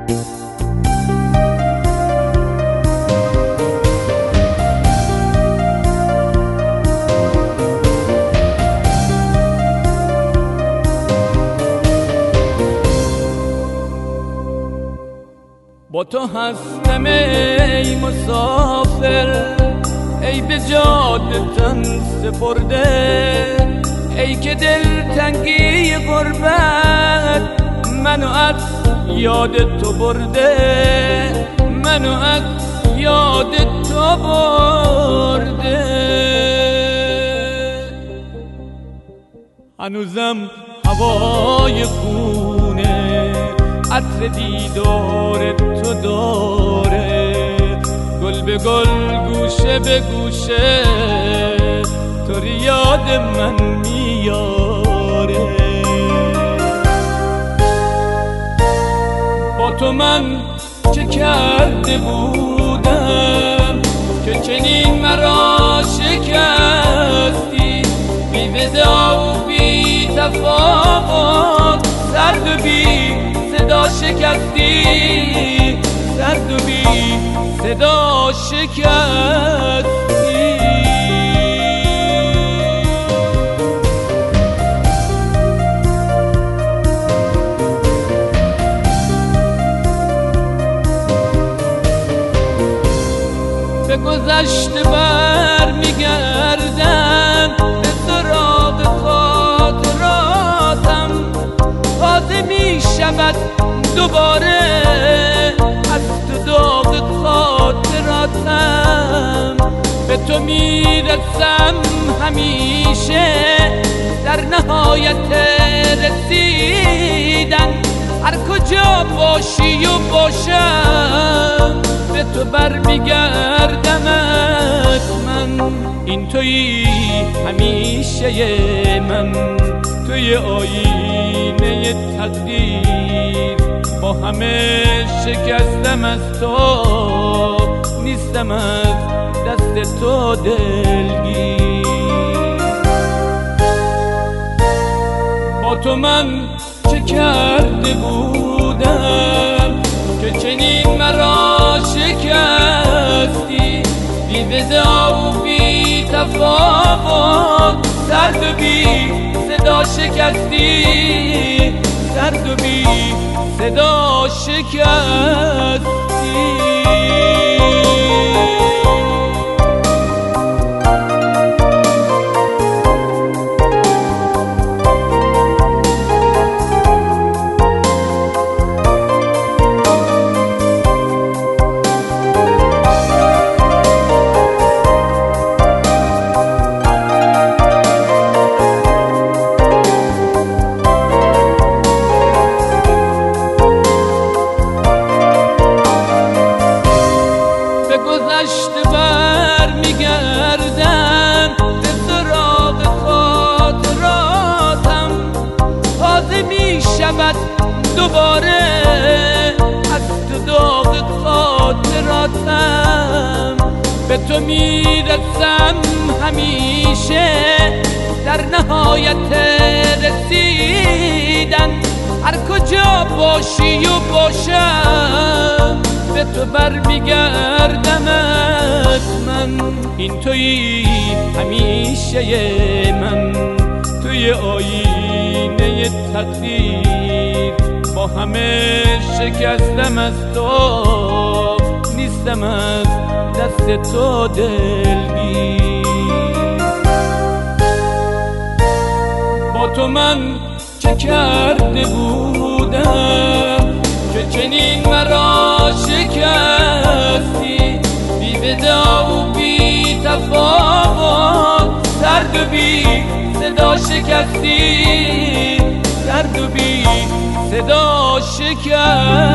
با تو هستم ای مسافر، ای به جاده تن سپرده، ای که دلتنگی غربت منو از یاد تو برده، منو از یاد تو برده. هنوزم هوای خونه عطر دیدار تو داره، گل به گل گوشه به گوشه تو رو یاد من میاره. با تو من چه کرده بودم که چنین مرا شکستی، بی ودا و بی تفاوت سرد و بی صدا شکستی، سرد و بی صدا شکستی. به گذشته بر میگردم، به سراغ خاطراتم، تازه میشود دوباره از تو داغ خاطراتم. به تو میرسم همیشه در نهایت رسیدن، هر کجا باشی و باشم به تو برمیگردمت من. این تویی همیشه من، توی آینه تقدیر، با همه شکستم از تو، نیستم از دست تو دلگیر. با تو من چه کرده بودم که چنین مرا شکستی، بی ودا و بی تفاوت سرد و بی صدا شکستی، سرد و بی صدا شکستی. گذشته بر میگردم، به سراغ خاطراتم، تازه میشود دوباره از تو داغ خاطراتم. به تو میرسم همیشه در نهایت رسیدن، هر کجا باشی و باشم به تو برمیگردمت من. این تویی همیشه من، توی آینه تقدیر، با همه شکستم از تو، نیستم از دست تو دلگیر. با تو من چه کرده بودم که چنین مرا شکستی، بی ودا و بی تفاوت سرد و بی صدا شکستی، سرد و بی صدا شکستی.